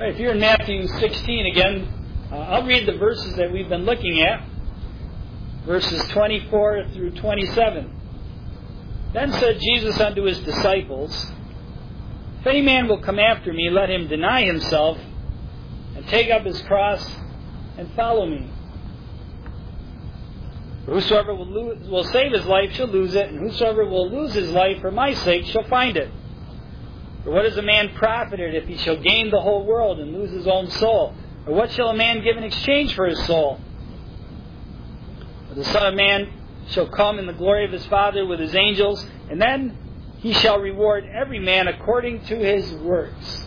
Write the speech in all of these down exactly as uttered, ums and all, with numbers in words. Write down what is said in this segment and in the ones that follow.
Right, if you're in Matthew sixteen again, uh, I'll read the verses that we've been looking at. Verses twenty-four through twenty-seven. Then said Jesus unto his disciples, If any man will come after me, let him deny himself, and take up his cross, and follow me. For whosoever will, lose, will save his life shall lose it, and whosoever will lose his life for my sake shall find it. For what is a man profited if he shall gain the whole world and lose his own soul? Or what shall a man give in exchange for his soul? For the Son of Man shall come in the glory of his Father with his angels, and then he shall reward every man according to his works.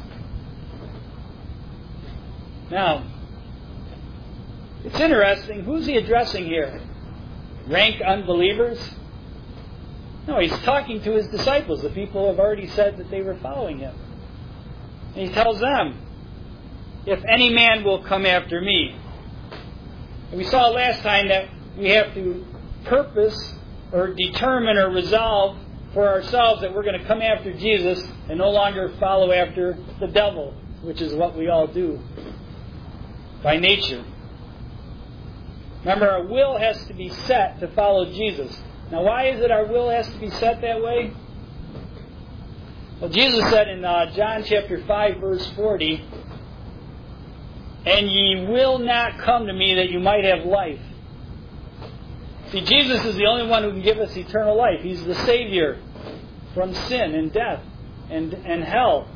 Now, it's interesting. Who's he addressing here? Rank unbelievers? No, he's talking to his disciples, the people who have already said that they were following him. And he tells them, if any man will come after me. And we saw last time that we have to purpose or determine or resolve for ourselves that we're going to come after Jesus and no longer follow after the devil, which is what we all do by nature. Remember, our will has to be set to follow Jesus. Now, why is it our will has to be set that way? Well, Jesus said in uh, John chapter five, verse forty, And ye will not come to me that you might have life. See, Jesus is the only one who can give us eternal life. He's the Savior from sin and death and, and hell.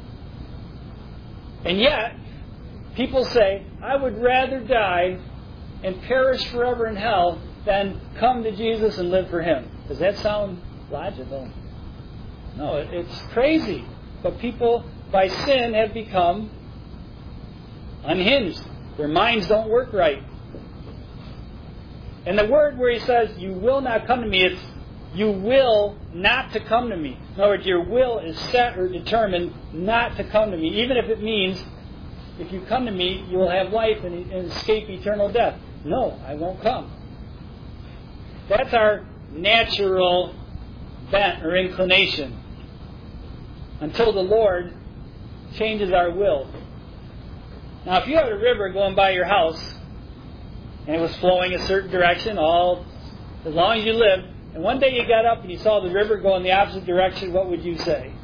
And yet, people say, I would rather die and perish forever in hell than come to Jesus and live for Him. Does that sound logical? No, it's crazy. But people, by sin, have become unhinged. Their minds don't work right. And the word where he says, you will not come to me, it's you will not to come to me. In other words, your will is set or determined not to come to me, even if it means if you come to me, you will have life and, and escape eternal death. No, I won't come. That's our natural bent or inclination until the Lord changes our will. Now, if you had a river going by your house and it was flowing a certain direction all as long as you lived, and one day you got up and you saw the river go in the opposite direction, what would you say?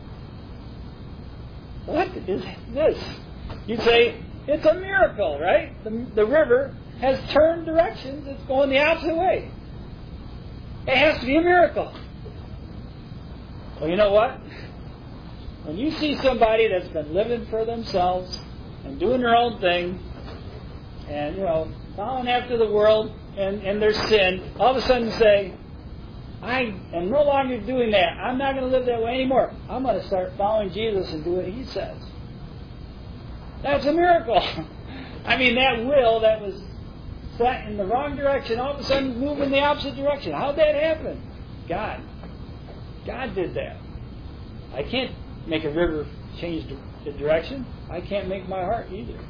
What is this? You'd say, it's a miracle, right? The, the river has turned directions. It's going the opposite way. It has to be a miracle. Well, you know what? When you see somebody that's been living for themselves and doing their own thing and, you know, following after the world and, and their sin, all of a sudden say, I am no longer doing that. I'm not going to live that way anymore. I'm going to start following Jesus and do what He says. That's a miracle. I mean, that will that was set in the wrong direction, all of a sudden move in the opposite direction. How'd that happen? God. God did that. I can't make a river change the direction. I can't make my heart either.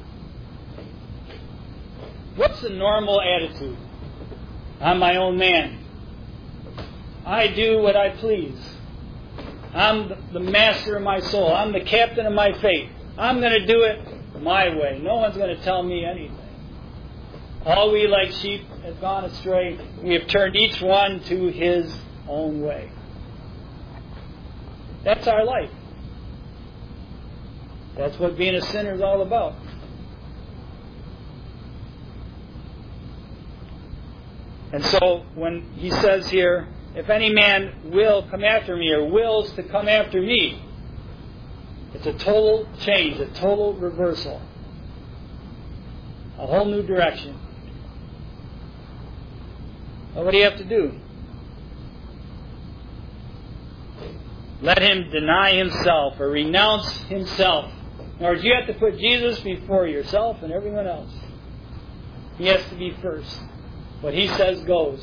What's the normal attitude? I'm my own man. I do what I please. I'm the master of my soul. I'm the captain of my fate. I'm going to do it my way. No one's going to tell me anything. All we like sheep have gone astray. We have turned each one to his own way. That's our life. That's what being a sinner is all about. And so when he says here, if any man will come after me or wills to come after me, it's a total change, a total reversal. A whole new direction. Well, what do you have to do? Let him deny himself or renounce himself. In other words, you have to put Jesus before yourself and everyone else. He has to be first. What He says goes.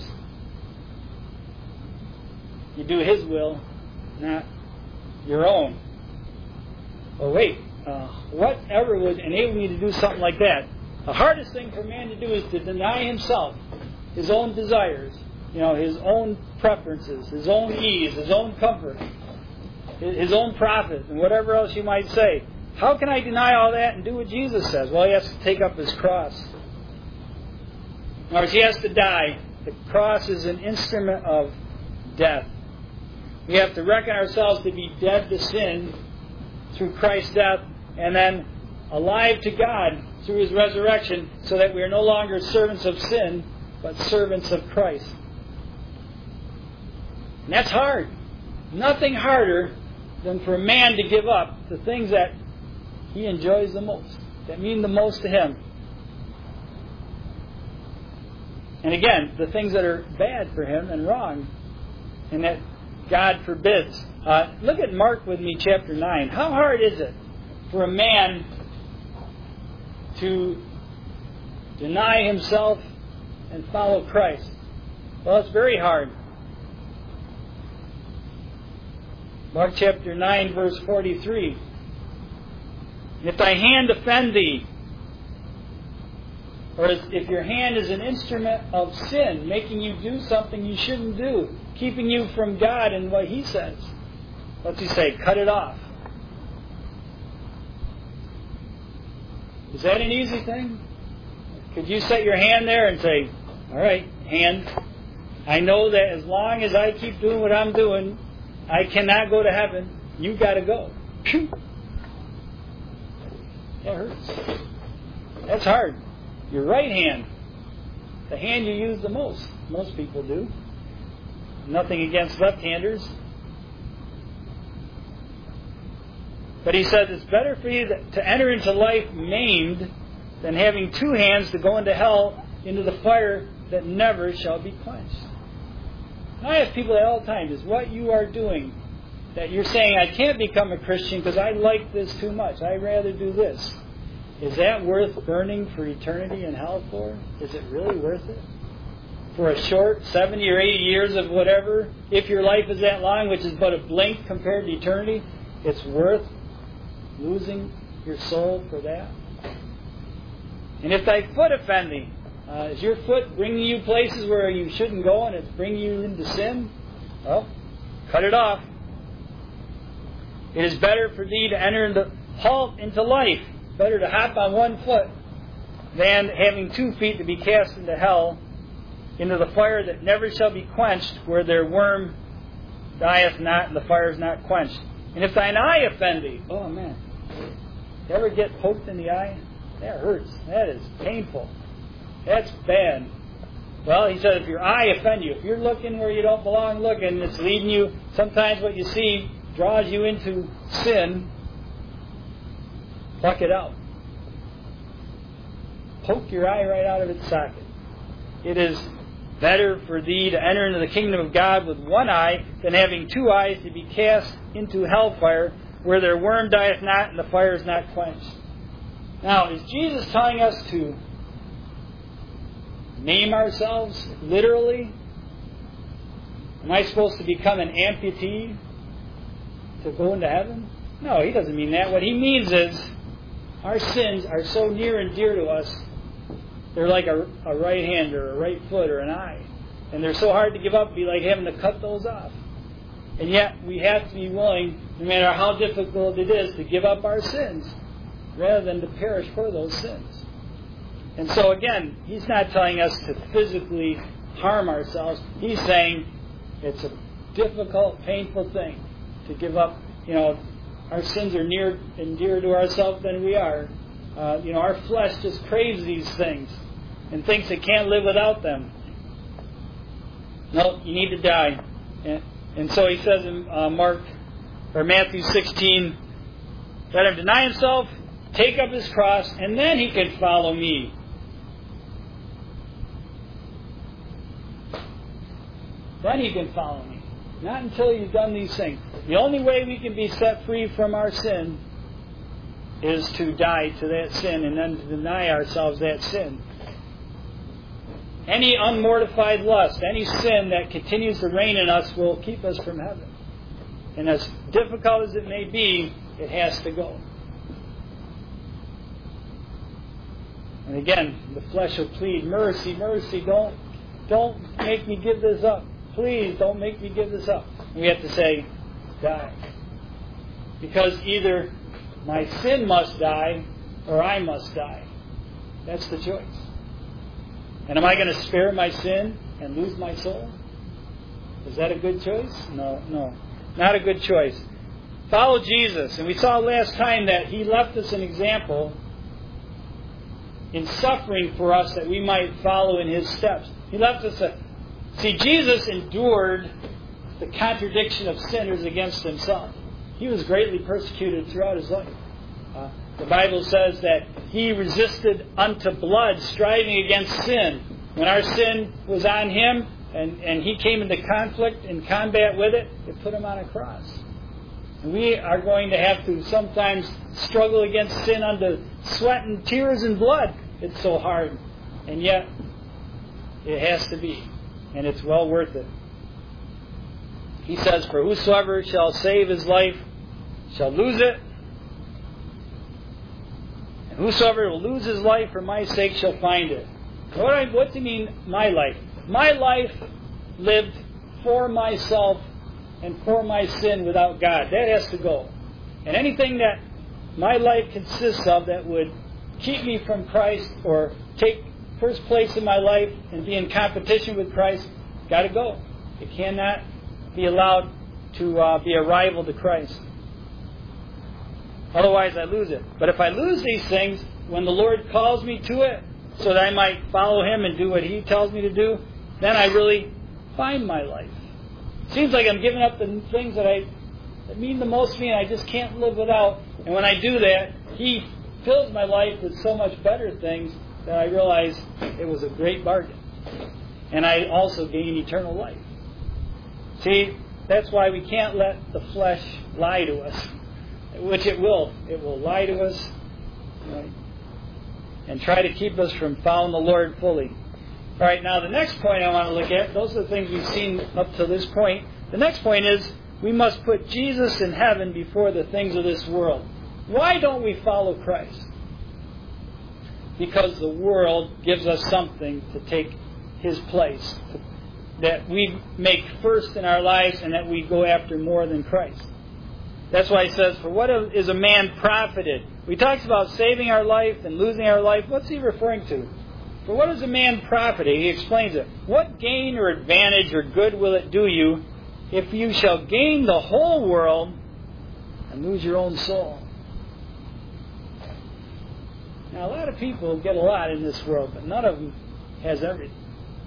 You do His will, not your own. Well, wait. Uh, whatever would enable me to do something like that? The hardest thing for man to do is to deny himself, his own desires, you know, his own preferences, his own ease, his own comfort, his own profit, and whatever else you might say. how can I deny all that and do what Jesus says? Well, he has to take up his cross. In other words, he has to die. The cross is an instrument of death. We have to reckon ourselves to be dead to sin through Christ's death, and then alive to God through His resurrection, so that we are no longer servants of sin, but servants of Christ. And that's hard. Nothing harder than for a man to give up the things that he enjoys the most, that mean the most to him. And again, the things that are bad for him and wrong, and that God forbids. Uh, look at Mark with me, chapter nine. How hard is it for a man to deny himself and follow Christ? Well, it's very hard. Mark chapter nine, verse forty-three. If thy hand offend thee, or if your hand is an instrument of sin, making you do something you shouldn't do, keeping you from God and what He says, what's He say? Cut it off. Is that an easy thing? Could you set your hand there and say, all right, hand, I know that as long as I keep doing what I'm doing, I cannot go to heaven. You've got to go. Phew. That hurts. That's hard. Your right hand, the hand you use the most. Most people do. Nothing against left-handers. But he says it's better for you to enter into life maimed than having two hands to go into hell, into the fire that never shall be quenched. And I ask people all the time, is what you are doing, that you're saying, I can't become a Christian because I like this too much, I'd rather do this, is that worth burning for eternity in hell for? Is it really worth it? For a short seventy or eighty years of whatever, if your life is that long, which is but a blink compared to eternity, it's worth losing your soul for that? And if thy foot offend thee, uh, is your foot bringing you places where you shouldn't go and it's bringing you into sin? Well, cut it off. It is better for thee to enter into halt into life, better to hop on one foot than having two feet to be cast into hell, into the fire that never shall be quenched, where their worm dieth not and the fire is not quenched. And if thine eye offend thee, oh man, you ever get poked in the eye? That hurts. That is painful. That's bad. Well, he said if your eye offend you, if you're looking where you don't belong looking, it's leading you, sometimes what you see draws you into sin, pluck it out. Poke your eye right out of its socket. It is better for thee to enter into the kingdom of God with one eye than having two eyes to be cast into hellfire, where their worm dieth not and the fire is not quenched. Now, is Jesus telling us to name ourselves literally? Am I supposed to become an amputee to go into heaven? No, he doesn't mean that. What he means is our sins are so near and dear to us, they're like a, a right hand or a right foot or an eye. And they're so hard to give up, it'd be like having to cut those off. And yet we have to be willing, no matter how difficult it is, to give up our sins rather than to perish for those sins. And so again, he's not telling us to physically harm ourselves. He's saying it's a difficult, painful thing to give up. You know, our sins are near and dearer to ourselves than we are. Uh, you know, our flesh just craves these things and thinks it can't live without them. No, you need to die. And, and so he says in uh, Mark or Matthew sixteen, let him deny himself, take up his cross, and then he can follow me. Then he can follow me. Not until you've done these things. The only way we can be set free from our sin is to die to that sin and then to deny ourselves that sin. Any unmortified lust, any sin that continues to reign in us will keep us from heaven. And as difficult as it may be, it has to go. And again, the flesh will plead, mercy, mercy, don't, don't make me give this up. Please, don't make me give this up. And we have to say, die. Because either My sin must die, or I must die. That's the choice. And am I going to spare my sin and lose my soul? Is that a good choice? No, no. Not a good choice. Follow Jesus. And we saw last time that He left us an example in suffering for us that we might follow in His steps. He left us a... See, Jesus endured the contradiction of sinners against Himself. He was greatly persecuted throughout His life. Uh, the Bible says that He resisted unto blood, striving against sin. When our sin was on Him and, and He came into conflict and combat with it, it put Him on a cross. And we are going to have to sometimes struggle against sin under sweat and tears and blood. It's so hard. And yet, it has to be. And it's well worth it. He says, for whosoever shall save his life shall lose it. And whosoever will lose his life for my sake shall find it. What, I, what do you mean, my life? My life lived for myself and for my sin without God. That has to go. And anything that my life consists of that would keep me from Christ or take first place in my life and be in competition with Christ, got to go. It cannot be allowed to uh, be a rival to Christ. Otherwise I lose it. But if I lose these things, when the Lord calls me to it, so that I might follow Him and do what He tells me to do, then I really find my life. Seems like I'm giving up the things that I that mean the most to me and I just can't live without. And when I do that, He fills my life with so much better things that I realize it was a great bargain. And I also gain eternal life. See, that's why we can't let the flesh lie to us, which it will. It will lie to us, right, and try to keep us from following the Lord fully. All right, now the next point I want to look at, those are the things we've seen up to this point. The next point is we must put Jesus in heaven before the things of this world. Why don't we follow Christ? Because the world gives us something to take His place, that we make first in our lives and that we go after more than Christ. That's why He says, for what is a man profited? He talks about saving our life and losing our life. What's He referring to? For what is a man profited? He explains it. What gain or advantage or good will it do you if you shall gain the whole world and lose your own soul? Now, a lot of people get a lot in this world, but none of them has everything.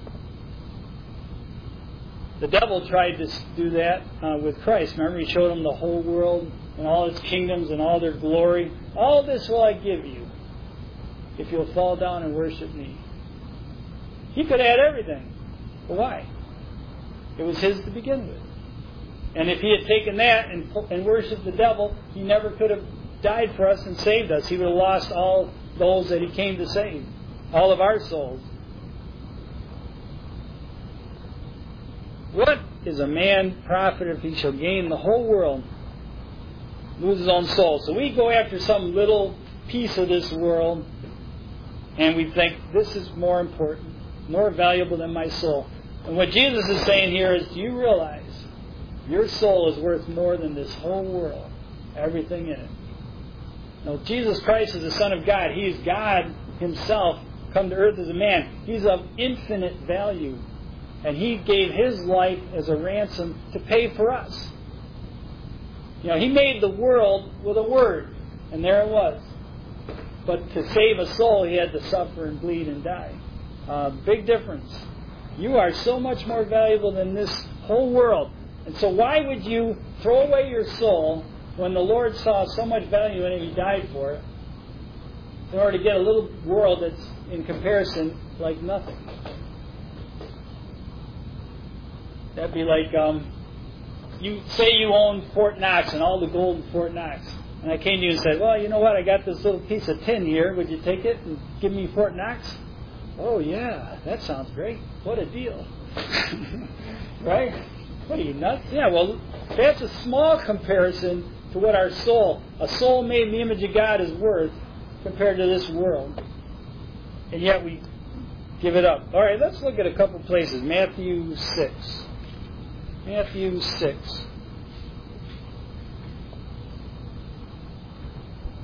The devil tried to do that uh, with Christ. Remember, he showed him the whole world and all its kingdoms and all their glory. All this will I give you if you'll fall down and worship me. He could add everything. But why? It was his to begin with. And if he had taken that and, and worshipped the devil, he never could have died for us and saved us. He would have lost all those that he came to save, all of our souls. What is a man profit if he shall gain the whole world, lose his own soul? So we go after some little piece of this world, and we think this is more important, more valuable than my soul. And what Jesus is saying here is, do you realize your soul is worth more than this whole world, everything in it? Now, Jesus Christ is the Son of God. He is God Himself, come to earth as a man. He's of infinite value. And He gave His life as a ransom to pay for us. You know, He made the world with a word, and there it was. But to save a soul, He had to suffer and bleed and die. Uh, big difference. You are so much more valuable than this whole world. And so why would you throw away your soul when the Lord saw so much value in it, He died for it, in order to get a little world that's, in comparison, like nothing? That'd be like, um, you say you own Fort Knox and all the gold in Fort Knox. And I came to you and said, well, you know what, I got this little piece of tin here. Would you take it and give me Fort Knox? Oh, yeah, that sounds great. What a deal. Right? What are you, nuts? Yeah, well, that's a small comparison to what our soul, a soul made in the image of God, is worth compared to this world. And yet we give it up. All right, let's look at a couple places. Matthew six. Matthew six.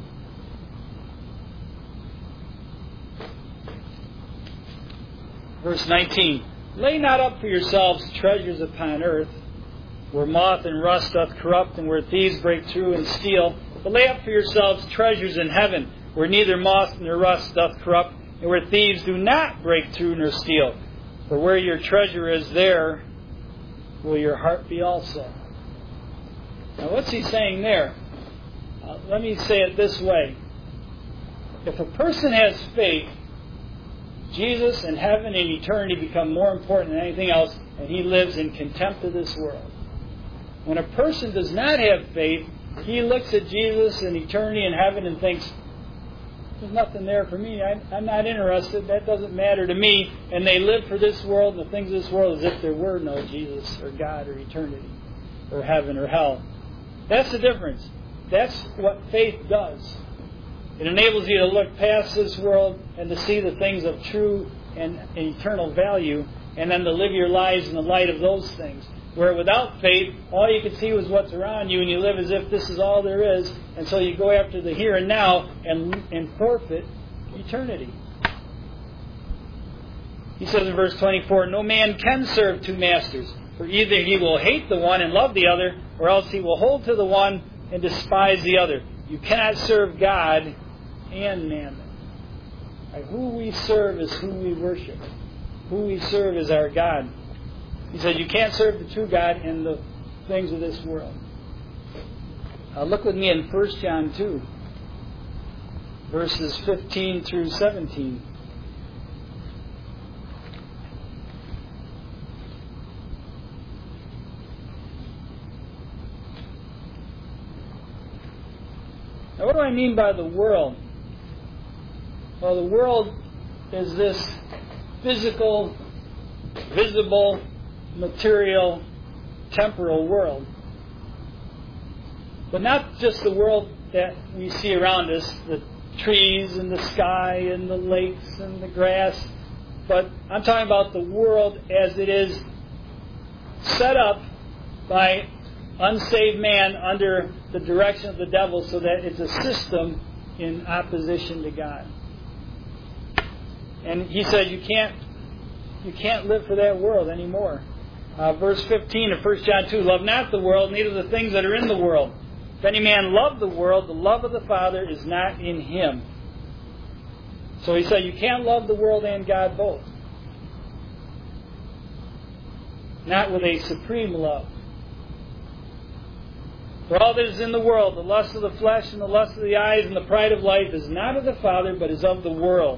Verse nineteen. Lay not up for yourselves treasures upon earth, where moth and rust doth corrupt, and where thieves break through and steal. But lay up for yourselves treasures in heaven, where neither moth nor rust doth corrupt, and where thieves do not break through nor steal. For where your treasure is, there will your heart be also. Now what's he saying there? Uh, let me say it this way. If a person has faith, Jesus and heaven and eternity become more important than anything else, and he lives in contempt of this world. When a person does not have faith, he looks at Jesus and eternity and heaven and thinks, there's nothing there for me. I, I'm not interested. That doesn't matter to me. And they live for this world and the things of this world as if there were no Jesus or God or eternity or heaven or hell. That's the difference. That's what faith does. It enables you to look past this world and to see the things of true and eternal value, and then to live your lives in the light of those things. Where without faith, all you can see was what's around you, and you live as if this is all there is, and so you go after the here and now and, and forfeit eternity. He says in verse twenty-four, no man can serve two masters, for either he will hate the one and love the other, or else he will hold to the one and despise the other. You cannot serve God and mammon. Right, who we serve is who we worship. Who we serve is our God. He said you can't serve the true God and the things of this world. Uh, look with me in First John two, verses fifteen through seventeen. Now, what do I mean by the world? Well, the world is this physical, visible, material, temporal world. But not just the world that we see around us, the trees and the sky and the lakes and the grass, but I'm talking about the world as it is set up by unsaved man under the direction of the devil, so that it's a system in opposition to God. And he said you can't you can't live for that world anymore. Uh, verse fifteen of First John two, love not the world, neither the things that are in the world. If any man love the world, the love of the Father is not in him. So he said you can't love the world and God both. Not with a supreme love. For all that is in the world, the lust of the flesh and the lust of the eyes and the pride of life is not of the Father, but is of the world.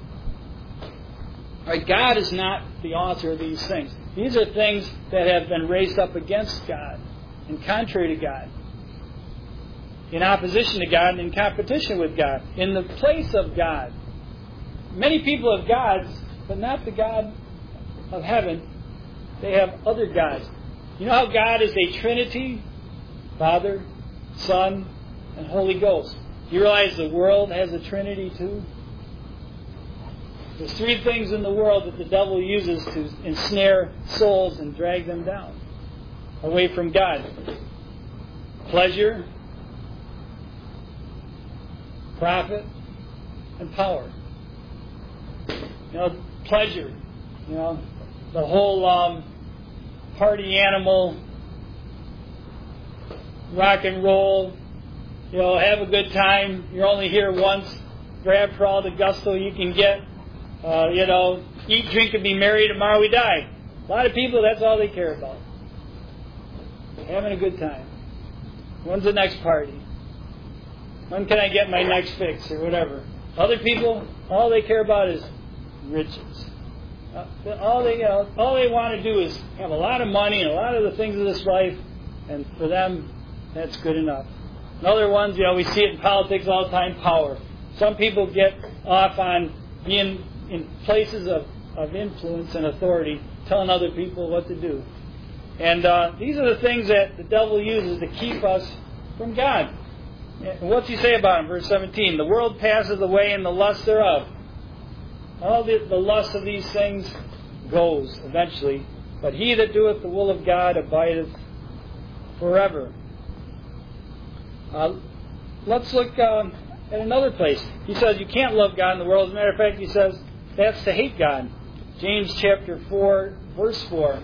Right, God is not the author of these things. These are things that have been raised up against God and contrary to God, in opposition to God and in competition with God, in the place of God. Many people have gods, but not the God of heaven. They have other gods. You know how God is a Trinity? Father, Son, and Holy Ghost. Do you realize the world has a Trinity too? There's three things in the world that the devil uses to ensnare souls and drag them down away from God. Pleasure, profit, and power. You know, pleasure. You know, the whole um, party animal, rock and roll, you know, have a good time. You're only here once. Grab for all the gusto you can get. Uh, you know, eat, drink, and be merry. Tomorrow we die. A lot of people, that's all they care about. Having a good time. When's the next party? When can I get my next fix or whatever? Other people, all they care about is riches. Uh, all they, you know, all they want to do is have a lot of money and a lot of the things of this life, and for them, that's good enough. And other ones, you know, we see it in politics all the time, power. Some people get off on being in places of, of influence and authority, telling other people what to do. And uh, these are the things that the devil uses to keep us from God. And what's he say about him? Verse seventeen, the world passes away and the lust thereof. All the, the lust of these things goes eventually, but he that doeth the will of God abideth forever. Uh, let's look um, at another place. He says you can't love God in the world. As a matter of fact, he says that's to hate God. James chapter four, verse four.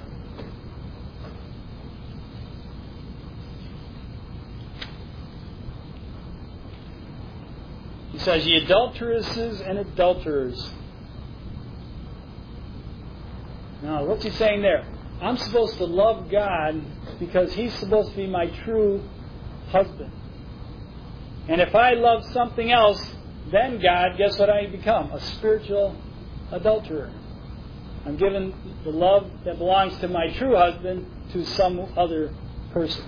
He says, "Ye adulteresses and adulterers." Now, what's he saying there? I'm supposed to love God because He's supposed to be my true husband. And if I love something else, then God, guess what I become? A spiritual adulterer. I'm giving the love that belongs to my true husband to some other person.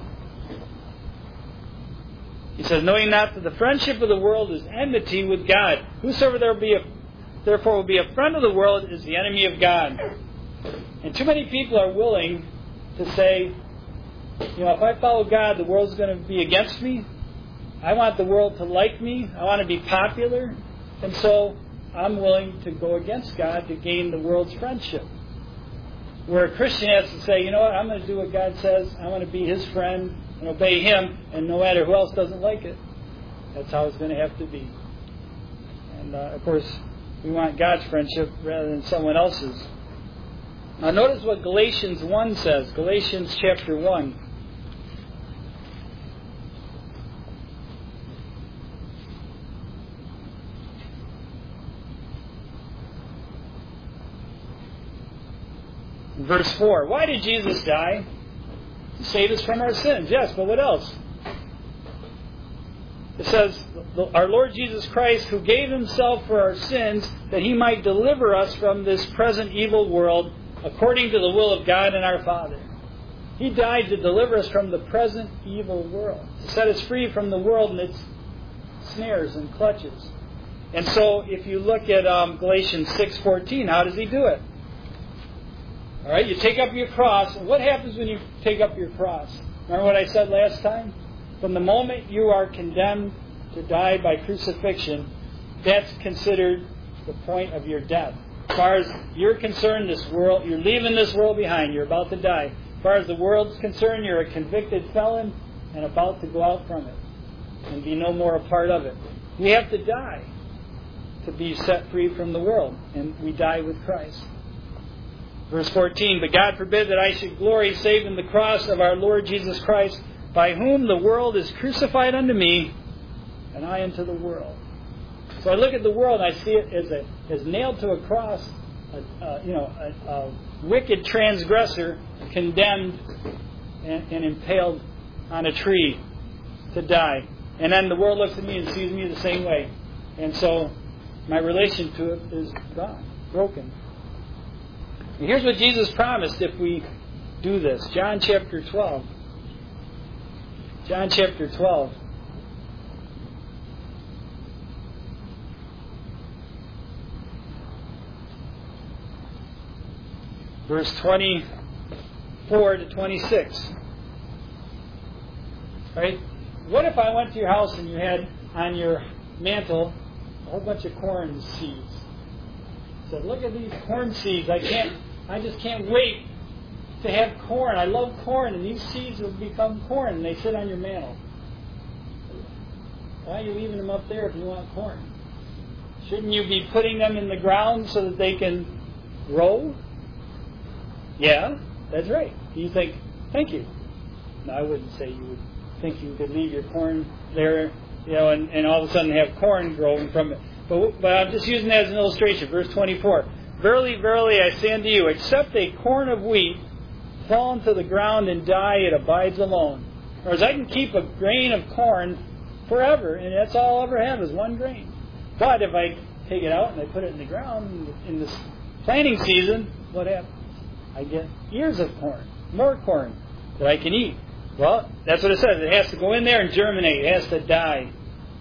He says, "Knowing not that the friendship of the world is enmity with God. Whosoever there be a, therefore will be a friend of the world is the enemy of God." And too many people are willing to say, you know, if I follow God, the world's going to be against me. I want the world to like me. I want to be popular. And so I'm willing to go against God to gain the world's friendship. Where a Christian has to say, you know what, I'm going to do what God says. I want to be His friend and obey Him. And no matter who else doesn't like it, that's how it's going to have to be. And, uh, of course, we want God's friendship rather than someone else's. Now notice what Galatians one says. Galatians chapter one. Verse four. Why did Jesus die? To save us from our sins. Yes, but what else? It says, our Lord Jesus Christ, who gave Himself for our sins, that He might deliver us from this present evil world, according to the will of God and our Father. He died to deliver us from the present evil world, to set us free from the world and its snares and clutches. And so, if you look at um, Galatians six fourteen, how does He do it? All right, you take up your cross. And what happens when you take up your cross? Remember what I said last time? From the moment you are condemned to die by crucifixion, that's considered the point of your death. As far as you're concerned, this world, you're leaving this world behind. You're about to die. As far as the world's concerned, you're a convicted felon and about to go out from it and be no more a part of it. We have to die to be set free from the world, and we die with Christ. Verse fourteen, "But God forbid that I should glory save in the cross of our Lord Jesus Christ, by whom the world is crucified unto me, and I unto the world." So I look at the world and I see it as a as nailed to a cross, a, uh, you know, a, a wicked transgressor condemned and, and impaled on a tree to die. And then the world looks at me and sees me the same way. And so my relation to it is gone, broken. And here's what Jesus promised if we do this. John chapter twelve. John chapter twelve. Verse twenty-four to twenty-six. Right? What if I went to your house and you had on your mantle a whole bunch of corn seeds? I said, look at these corn seeds. I can't. I just can't wait to have corn. I love corn, and these seeds will become corn, and they sit on your mantle. Why are you leaving them up there if you want corn? Shouldn't you be putting them in the ground so that they can grow? Yeah, that's right. You think, thank you. No, I wouldn't say you would think you could leave your corn there, you know, and, and all of a sudden have corn growing from it. But, but I'm just using that as an illustration. Verse twenty-four. "Verily, verily, I say unto you, except a corn of wheat fall into the ground and die, it abides alone. Whereas I can keep a grain of corn forever, and that's all I'll ever have is one grain. But if I take it out and I put it in the ground in this planting season, what happens? I get ears of corn, more corn that I can eat. Well, that's what it says. It has to go in there and germinate. It has to die.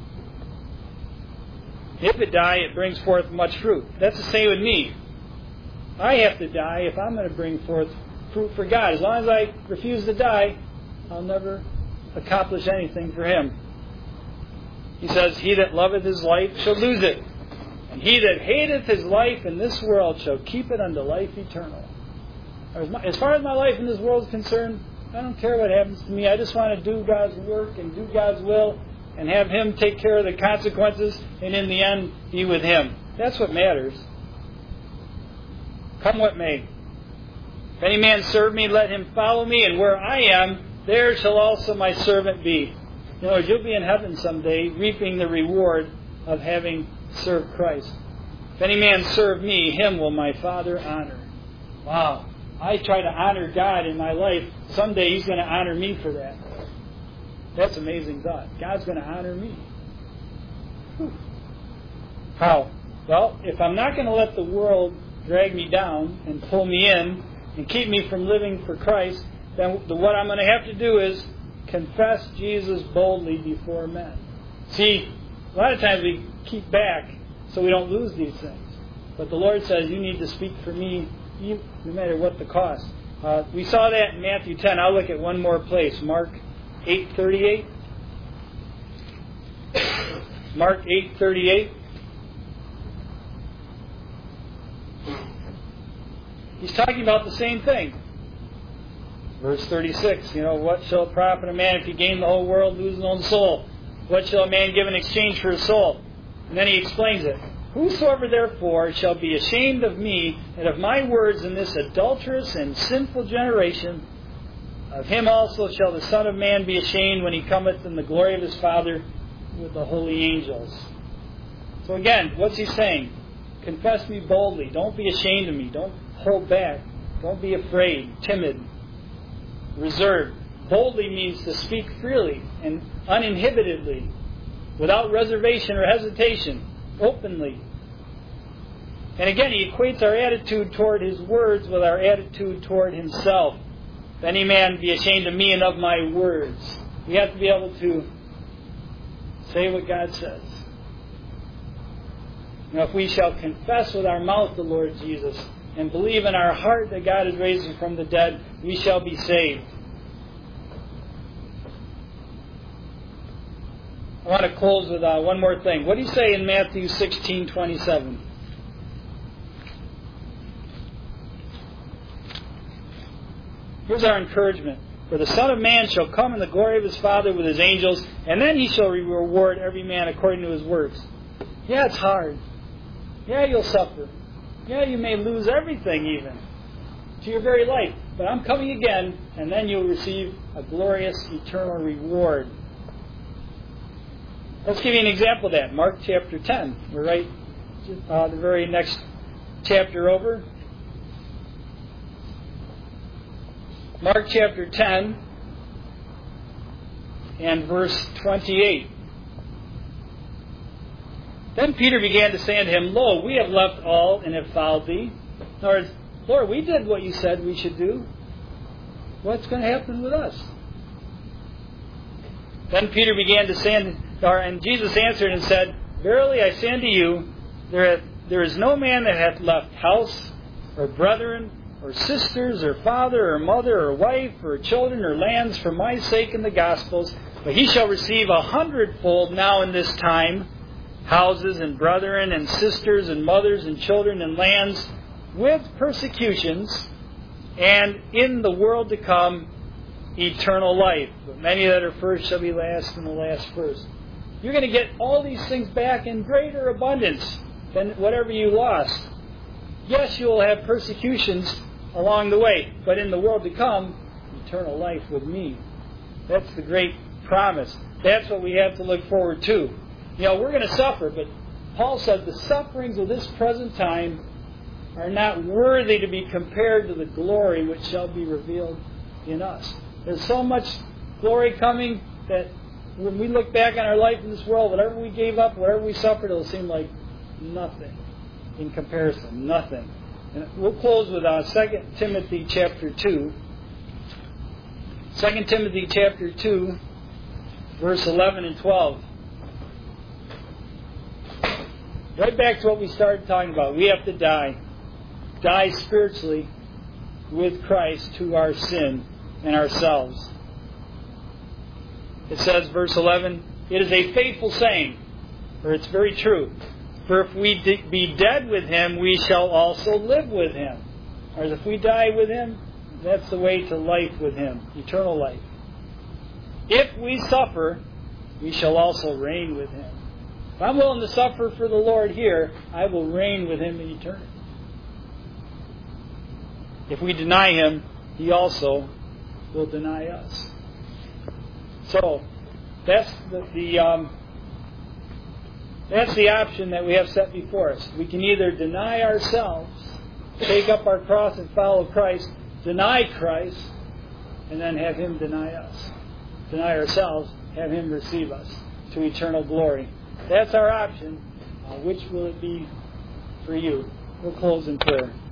If it die, it brings forth much fruit. That's the same with me. I have to die if I'm going to bring forth fruit for God. As long as I refuse to die, I'll never accomplish anything for Him. He says, "He that loveth his life shall lose it, and he that hateth his life in this world shall keep it unto life eternal." As far as my life in this world is concerned, I don't care what happens to me. I just want to do God's work and do God's will and have Him take care of the consequences and in the end be with Him. That's what matters. come what may. If any man serve me, let him follow me, and where I am, there shall also my servant be. In other words, you'll be in heaven someday, reaping the reward of having served Christ. If any man serve me, him will my Father honor. Wow. I try to honor God in my life. Someday He's going to honor me for that. That's an amazing thought. God's going to honor me. Whew. How? Well, if I'm not going to let the world drag me down and pull me in and keep me from living for Christ, then what I'm going to have to do is confess Jesus boldly before men. See, a lot of times we keep back so we don't lose these things. But the Lord says, you need to speak for me no matter what the cost. Uh, we saw that in Matthew ten. I'll look at one more place. Mark eight thirty-eight. Mark eight thirty-eight. He's talking about the same thing. Verse thirty-six, you know, what shall it profit a man if he gain the whole world, lose his own soul? What shall a man give in exchange for his soul? And then he explains it. Whosoever therefore shall be ashamed of me and of my words in this adulterous and sinful generation, of him also shall the Son of Man be ashamed when he cometh in the glory of his Father with the holy angels. So again, what's he saying? Confess me boldly. Don't be ashamed of me. Don't hold back. Don't be afraid, timid, reserved. Boldly means to speak freely and uninhibitedly, without reservation or hesitation, openly. And again, he equates our attitude toward his words with our attitude toward himself. If any man be ashamed of me and of my words. We have to be able to say what God says. Now, if we shall confess with our mouth the Lord Jesus and believe in our heart that God has raised him from the dead, we shall be saved. I want to close with uh, one more thing. What do you say in Matthew sixteen twenty-seven? Here's our encouragement. For the Son of Man shall come in the glory of his Father with his angels, and then he shall reward every man according to his works. Yeah, it's hard. Yeah, you'll suffer. Yeah, you may lose everything even to your very life. But I'm coming again, and then you'll receive a glorious eternal reward. Let's give you an example of that. Mark chapter ten. We're right uh, the very next chapter over. Mark chapter ten and verse twenty-eight. Then Peter began to say unto him, Lo, we have left all and have followed thee. In other words, Lord, we did what you said we should do. What's going to happen with us? Then Peter began to say, and Jesus answered and said, Verily I say unto you, there, there is no man that hath left house, or brethren, or sisters, or father, or mother, or wife, or children, or lands, for my sake in the Gospels, but he shall receive a hundredfold now in this time, houses, and brethren, and sisters, and mothers, and children, and lands, with persecutions, and in the world to come, eternal life. But many that are first shall be last, and the last first. You're going to get all these things back in greater abundance than whatever you lost. Yes, you will have persecutions along the way, but in the world to come, eternal life with me. That's the great promise. That's what we have to look forward to. You know, we're going to suffer, but Paul said the sufferings of this present time are not worthy to be compared to the glory which shall be revealed in us. There's so much glory coming that when we look back on our life in this world, whatever we gave up, whatever we suffered, it'll seem like nothing in comparison. Nothing. And we'll close with uh, Second Timothy chapter two. Second Timothy chapter two, verse eleven and twelve. Right back to what we started talking about. We have to die. Die spiritually with Christ to our sin and ourselves. It says, verse eleven, It is a faithful saying, for it's very true. For if we de- be dead with him, we shall also live with him. Or if we die with him, that's the way to life with him, eternal life. If we suffer, we shall also reign with him. If I'm willing to suffer for the Lord here, I will reign with him in eternity. if we deny Him, He also will deny us. So that's the, the um, that's the option that we have set before us. We can either deny ourselves, take up our cross and follow Christ, deny Christ, and then have Him deny us. Deny ourselves, have Him receive us to eternal glory. That's our option. Uh, which will it be for you? We'll close in prayer.